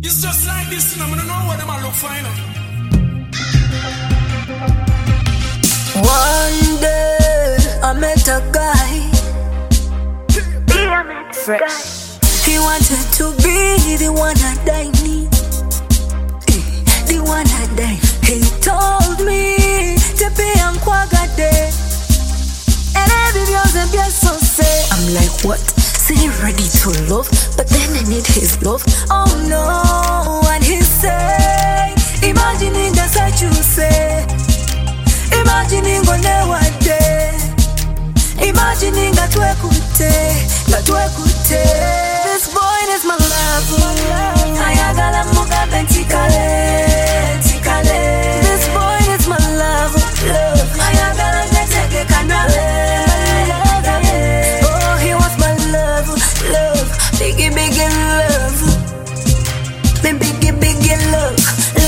It's just like this, and I don't know what them I look for, you know. One day I met a guy, fresh. He wanted to be the one I die need, the one I die. He told me to be on Kwagade, and every girl's a bien so say. I'm like, what? Say ready to love, but then I need his love. Oh no, and he say, imagining that's what you say. Imagining on one day, imagining that we could this boy is my love. Ayagala muka bentikale. This boy is my love. Ayagala neteke kanale. Oh, he was my love. Biggie love. Biggie love.